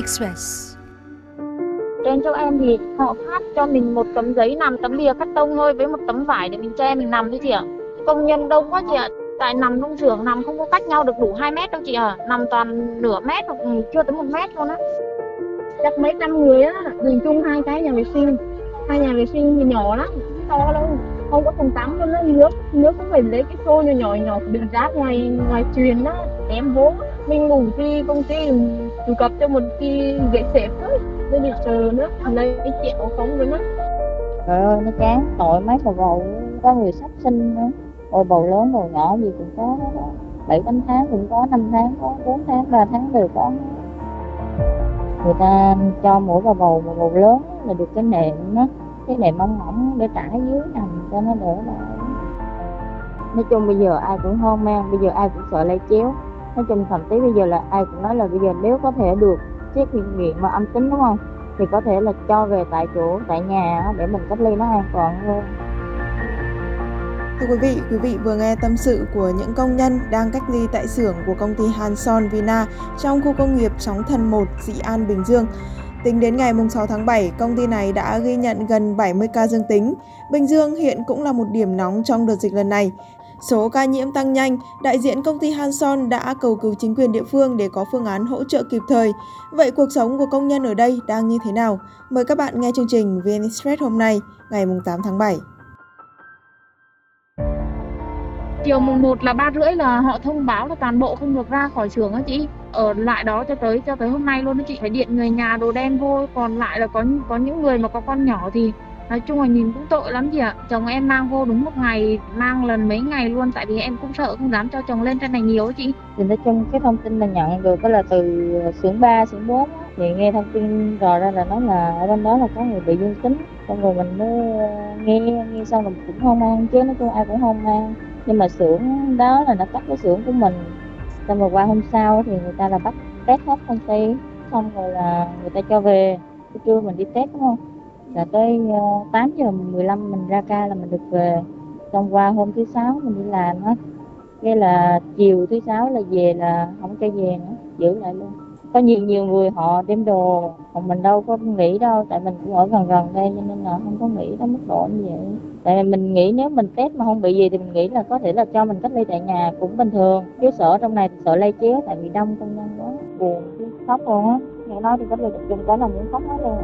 Express. Trên chỗ em thì họ phát cho mình một tấm giấy nằm, tấm bìa cắt tông thôi với một tấm vải để mình che mình nằm thôi chị ạ. Công nhân đông quá chị ạ. Tại nằm trong xưởng nằm không có cách nhau được đủ 2 mét đâu chị ạ. Nằm toàn nửa mét hoặc chưa tới 1 mét luôn á. Chắc mấy trăm người á, dùng chung hai cái nhà vệ sinh. Hai nhà vệ sinh thì nhỏ lắm, không to đâu. Không có phòng tắm luôn á, nước cũng phải lấy cái xô nhỏ đựng rác ngoài truyền đó, em vô. Mình ngủ thì công ty chủ cấp cho một cái ghế xếp thôi, nên bị sợ nữa, lấy cái chẹo không nữa. Trời ơi nó chán, tội mấy bà bầu, có người sắp sinh nữa, rồi bầu lớn bầu nhỏ gì cũng có, 7-8 tháng cũng có, 5 tháng có, 4 tháng, 3 tháng đều có. Người ta cho mỗi bà bầu lớn là được cái nệm mỏng mỏng để trải dưới nằm cho nó đỡ lại. Nói chung bây giờ ai cũng hoang mang, bây giờ ai cũng sợ lây chéo. Nói chung thậm chí bây giờ là ai cũng nói là bây giờ nếu có thể được xét nghiệm mà âm tính đúng không, thì có thể là cho về tại chỗ, tại nhà để mình cách ly nó an toàn hơn. Thưa quý vị vừa nghe tâm sự của những công nhân đang cách ly tại xưởng của công ty Hanson Vina trong khu công nghiệp Sóng Thần 1, Dĩ An, Bình Dương. Tính đến ngày 6 tháng 7, công ty này đã ghi nhận gần 70 ca dương tính. Bình Dương hiện cũng là một điểm nóng trong đợt dịch lần này. Số ca nhiễm tăng nhanh, đại diện công ty Hanson đã cầu cứu chính quyền địa phương để có phương án hỗ trợ kịp thời. Vậy cuộc sống của công nhân ở đây đang như thế nào? Mời các bạn nghe chương trình VN Express hôm nay, ngày 8 tháng 7. Chiều mùng 1 là 3:30 là họ thông báo là toàn bộ không được ra khỏi xưởng á chị. Ở lại đó cho tới hôm nay luôn đó chị, phải điện người nhà đồ đen vô. Còn lại là có những người mà có con nhỏ thì nói chung là nhìn cũng tội lắm chị ạ. Chồng em mang vô đúng một ngày, mang lần mấy ngày luôn, tại vì em cũng sợ không dám cho chồng lên trên này nhiều á chị. Thì nói chung cái thông tin là nhận được đó là từ xưởng 3, xưởng 4 thì nghe thông tin rõ ra là nói là ở bên đó là có người bị dương tính. Xong rồi mình mới nghe xong là cũng hoang mang chứ, nói chung ai cũng hoang mang. Nhưng mà xưởng đó là nó cắt cái xưởng của mình. Xong rồi qua hôm sau thì người ta là bắt test hết công ty, xong rồi là người ta cho về. Cái trưa mình đi test đúng không, là tới 8:15 mình ra ca là mình được về. Xong qua hôm thứ 6 mình đi làm á, cái là chiều thứ 6 là về là không cho về nữa, giữ lại luôn. Có nhiều người họ đem đồ, còn mình đâu có nghĩ đâu, tại mình cũng ở gần đây cho nên là không có nghĩ tới mức độ như vậy. Tại vì mình nghĩ nếu mình test mà không bị gì thì mình nghĩ là có thể là cho mình cách ly tại nhà cũng bình thường. Chứ sợ trong này sợ lây chéo, tại vì đông công nhân quá, buồn chứ khóc luôn á. Nghe nói thì cách ly tập trung cả là muốn khóc hết luôn á.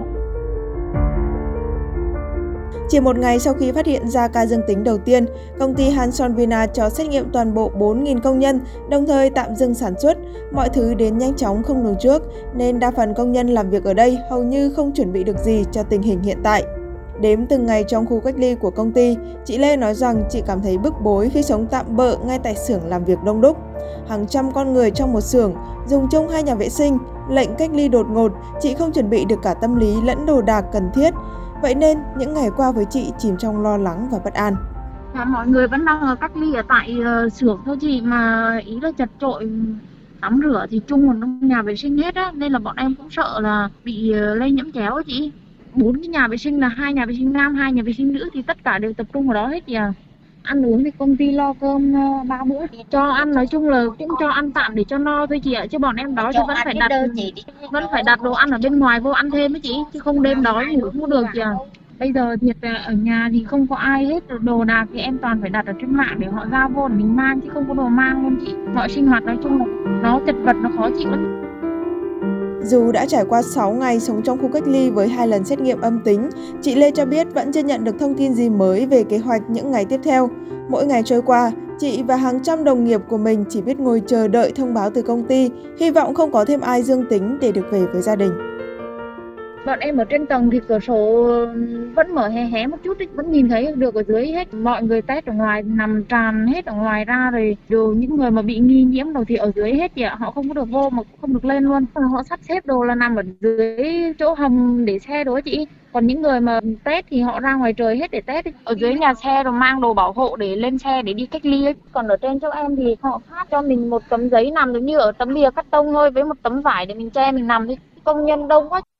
Chỉ một ngày sau khi phát hiện ra ca dương tính đầu tiên, công ty Hanson Vina cho xét nghiệm toàn bộ 4.000 công nhân, đồng thời tạm dừng sản xuất. Mọi thứ đến nhanh chóng không lường trước, nên đa phần công nhân làm việc ở đây hầu như không chuẩn bị được gì cho tình hình hiện tại. Đếm từng ngày trong khu cách ly của công ty, chị Lê nói rằng chị cảm thấy bức bối khi sống tạm bợ ngay tại xưởng làm việc đông đúc. Hàng trăm con người trong một xưởng, dùng chung 2 nhà vệ sinh, lệnh cách ly đột ngột, chị không chuẩn bị được cả tâm lý lẫn đồ đạc cần thiết. Vậy nên, những ngày qua với chị chìm trong lo lắng và bất an. Mọi người vẫn đang cách ly ở tại xưởng thôi chị, mà ý là chật chội, tắm rửa thì chung ở trong nhà vệ sinh hết á, nên là bọn em cũng sợ là bị lây nhiễm chéo á chị. 4 cái nhà vệ sinh là 2 nhà vệ sinh nam, 2 nhà vệ sinh nữ thì tất cả đều tập trung ở đó hết chị à. Ăn uống thì công ty lo cơm 3 bữa cho ăn, nói chung là cũng cho ăn tạm để cho no thôi chị ạ, chứ bọn em đói thì vẫn phải đặt đồ ăn ở bên ngoài vô ăn thêm ấy chị, chứ không đêm đói ngủ không được chị ạ. Bây giờ thiệt ở nhà thì không có ai hết, đồ đạc thì em toàn phải đặt ở trên mạng để họ giao vô để mình mang, chứ không có đồ mang luôn chị. Mọi sinh hoạt nói chung là nó chật vật, nó khó chịu lắm. Dù đã trải qua 6 ngày sống trong khu cách ly với 2 lần xét nghiệm âm tính, chị Lê cho biết vẫn chưa nhận được thông tin gì mới về kế hoạch những ngày tiếp theo. Mỗi ngày trôi qua, chị và hàng trăm đồng nghiệp của mình chỉ biết ngồi chờ đợi thông báo từ công ty, hy vọng không có thêm ai dương tính để được về với gia đình. Bọn em ở trên tầng thì cửa sổ vẫn mở hé một chút, vẫn nhìn thấy được ở dưới hết. Mọi người test ở ngoài, nằm tràn hết ở ngoài ra rồi. Dù những người mà bị nghi nhiễm rồi thì ở dưới hết chị ạ, họ không có được vô mà cũng không được lên luôn. Họ sắp xếp đồ là nằm ở dưới chỗ hầm để xe đó chị. Còn những người mà test thì họ ra ngoài trời hết để test. Ở dưới nhà xe rồi mang đồ bảo hộ để lên xe để đi cách ly ấy. Còn ở trên chỗ em thì họ phát cho mình một tấm giấy nằm giống như ở tấm bìa cắt tông thôi với một tấm vải để mình che mình nằm thôi. Công nhân đông quá.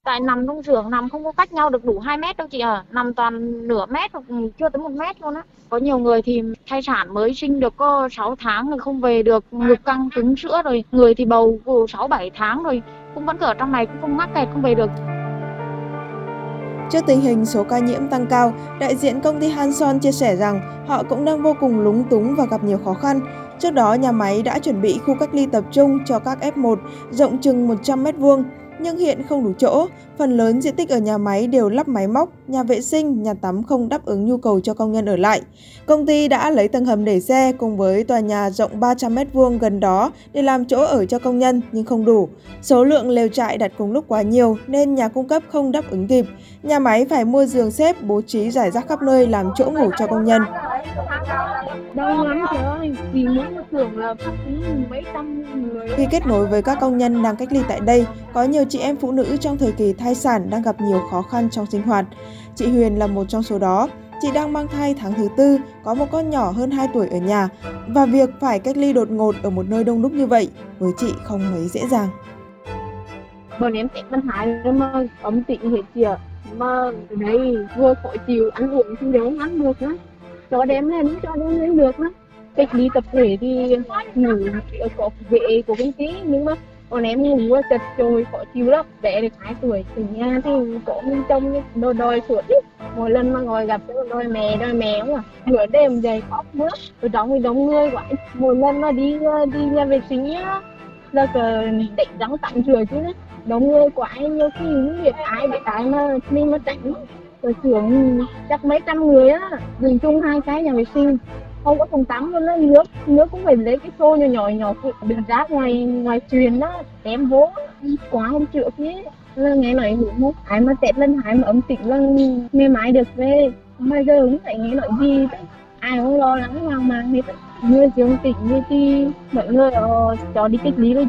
Tại nằm trong xưởng, nằm không có cách nhau được đủ 2 mét đâu chị à. Nằm toàn nửa mét hoặc chưa tới 1 mét luôn á. Có nhiều người thì thai sản mới sinh được có 6 tháng rồi không về được, ngực căng cứng sữa rồi. Người thì bầu 6-7 tháng rồi cũng vẫn ở trong này, cũng không mắc kẹt, không về được. Trước tình hình số ca nhiễm tăng cao, đại diện công ty Hanson chia sẻ rằng họ cũng đang vô cùng lúng túng và gặp nhiều khó khăn. Trước đó, nhà máy đã chuẩn bị khu cách ly tập trung cho các F1 rộng chừng 100 m², nhưng hiện không đủ chỗ. Phần lớn diện tích ở nhà máy đều lắp máy móc, nhà vệ sinh, nhà tắm không đáp ứng nhu cầu cho công nhân ở lại. Công ty đã lấy tầng hầm để xe cùng với tòa nhà rộng 300 m² gần đó để làm chỗ ở cho công nhân nhưng không đủ. Số lượng lều trại đặt cùng lúc quá nhiều nên nhà cung cấp không đáp ứng kịp. Nhà máy phải mua giường xếp bố trí rải rác khắp nơi làm chỗ ngủ cho công nhân. Đông lắm trời ơi, vì mỗi một xưởng là phát mấy trăm người. Khi kết nối với các công nhân đang cách ly tại đây, có nhiều chị em phụ nữ trong thời kỳ thai sản đang gặp nhiều khó khăn trong sinh hoạt. Chị Huyền là một trong số đó. Chị đang mang thai tháng thứ 4, có một con nhỏ hơn 2 tuổi ở nhà. Và việc phải cách ly đột ngột ở một nơi đông đúc như vậy, với chị không mấy dễ dàng. Bọn em test bên Thái mà ấm tịnh hết kìa. Mà đấy vừa khó chịu, ăn uống thì đều không ăn được nữa. Cho đem lên được nữa. Cách ly tập thể thì ngủ có vệ của công ty, nhưng mà bọn em ngủ chật chội khó chịu lắm. Bé được 2 tuổi từ nhà thì có mình trông đòi suốt ý. Mỗi lần mà ngồi gặp đòi mẹ không à. Nửa đêm dậy khóc mướt, rồi đóng người quá. Mỗi lần mà đi nhà vệ sinh á là đánh răng tắm rửa chứ đấy. Đông người quá, nhiều khi không biết ai mà mình mà tránh. Rồi xưởng chắc mấy trăm người á, dùng chung 2 cái nhà vệ sinh, không có phòng tắm luôn á. Nước cũng phải lấy cái xô nhỏ đựng rác ngoài truyền đó, đem vô quá hôm trước ấy. Là nghe nói hữu ai mà test lần 2 mà âm tính là ngày mai được về, bây giờ không phải nghe nói gì đấy. Ai cũng lo lắng hoang mang hết. Người dương tính thì mọi người cho đi cách ly rồi.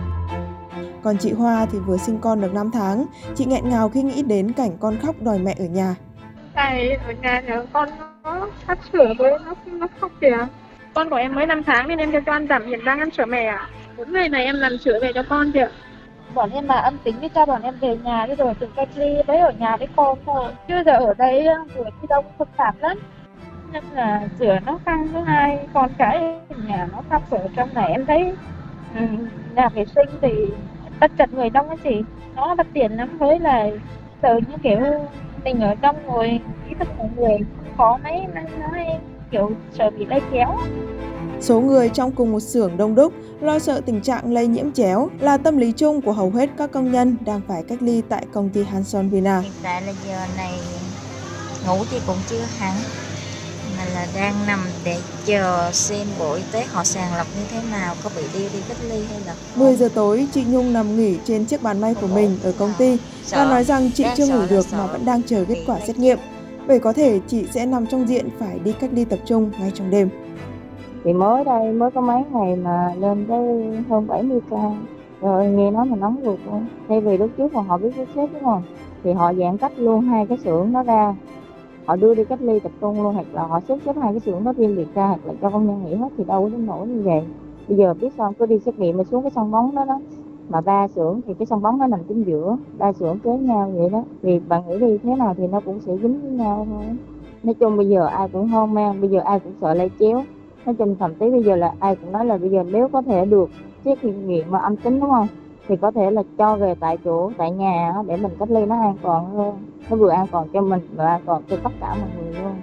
Còn chị Hoa thì vừa sinh con được 5 tháng, chị nghẹn ngào khi nghĩ đến cảnh con khóc đòi mẹ ở nhà. Tại ở nhà con nó sắp sửa với nó khóc kìa. Con của em mới 5 tháng nên em cho ăn giảm hiện đang ăn sữa mẹ ạ. 4 ngày này em làm sữa về cho con kìa. Bọn em mà âm tính thì cho bọn em về nhà đi rồi tự cách ly với ở nhà với con thôi. Chứ giờ ở đây vừa đi đâu phức tạp lắm. Nên là sữa nó căng thứ hai, con cái nhà nó khóc ở trong này em thấy nhà vệ sinh thì tất chật người đông á chị, nó bất tiện lắm. Với lại sợ như kiểu mình ở trong rồi ý thức của người khó mấy nên nói kiểu sợ bị lây chéo. Số người trong cùng một xưởng đông đúc, lo sợ tình trạng lây nhiễm chéo là tâm lý chung của hầu hết các công nhân đang phải cách ly tại công ty Hanson Vina. Hiện tại là giờ này ngủ thì cũng chưa hẳn, mà là đang nằm để chờ xem Bộ Y tế họ sàng lọc như thế nào, có bị đi cách ly hay là không. 10 giờ tối, chị Nhung nằm nghỉ trên chiếc bàn may của mình ở công ty và nói rằng chị chưa ngủ được mà vẫn đang chờ kết quả xét nghiệm. Bởi có thể chị sẽ nằm trong diện phải đi cách ly tập trung ngay trong đêm. Thì mới có mấy ngày mà lên tới hơn 70 ca, rồi nghe nói mà nóng ruột luôn. Thay vì lúc trước mà họ biết sắp xếp đúng không, thì họ giãn cách luôn 2 cái xưởng đó ra, họ đưa đi cách ly tập trung luôn, hoặc là họ xếp 2 cái xưởng đó riêng biệt ra, hoặc là cho công nhân nghỉ hết thì đâu có đến nỗi như vậy. Bây giờ biết sao cứ đi xét nghiệm mà xuống cái sân bóng đó mà 3 xưởng thì cái sân bóng nó nằm chính giữa, 3 xưởng kế nhau vậy đó, thì bạn nghĩ đi thế nào thì nó cũng sẽ dính với nhau thôi. Nói chung bây giờ ai cũng hoang mang, bây giờ ai cũng sợ lây chéo. Nói chung thậm chí bây giờ là ai cũng nói là bây giờ nếu có thể được xét nghiệm mà âm tính đúng không, thì có thể là cho về tại chỗ, tại nhà để mình cách ly nó an toàn hơn. Nó vừa an toàn cho mình và an toàn cho tất cả mọi người luôn.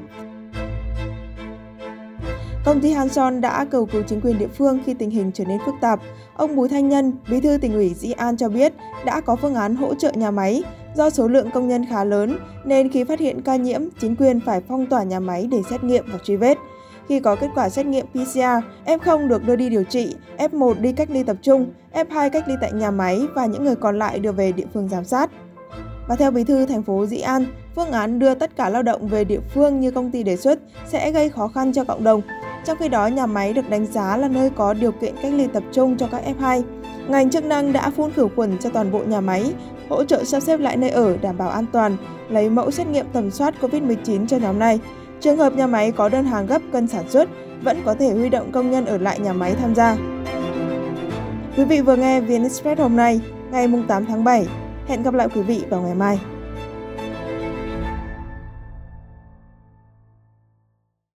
Công ty Hanson đã cầu cứu chính quyền địa phương khi tình hình trở nên phức tạp. Ông Bùi Thanh Nhân, Bí thư Tỉnh ủy Dĩ An cho biết đã có phương án hỗ trợ nhà máy. Do số lượng công nhân khá lớn nên khi phát hiện ca nhiễm, chính quyền phải phong tỏa nhà máy để xét nghiệm và truy vết. Khi có kết quả xét nghiệm PCR, F0 được đưa đi điều trị, F1 đi cách ly tập trung, F2 cách ly tại nhà máy và những người còn lại đưa về địa phương giám sát. Và theo Bí thư thành phố Dĩ An, phương án đưa tất cả lao động về địa phương như công ty đề xuất sẽ gây khó khăn cho cộng đồng. Trong khi đó, nhà máy được đánh giá là nơi có điều kiện cách ly tập trung cho các F2. Ngành chức năng đã phun khử khuẩn cho toàn bộ nhà máy, hỗ trợ sắp xếp lại nơi ở đảm bảo an toàn, lấy mẫu xét nghiệm tầm soát COVID-19 cho nhóm này. Trường hợp nhà máy có đơn hàng gấp cần sản xuất, vẫn có thể huy động công nhân ở lại nhà máy tham gia. Quý vị vừa nghe VN Express hôm nay, ngày 8 tháng 7. Hẹn gặp lại quý vị vào ngày mai.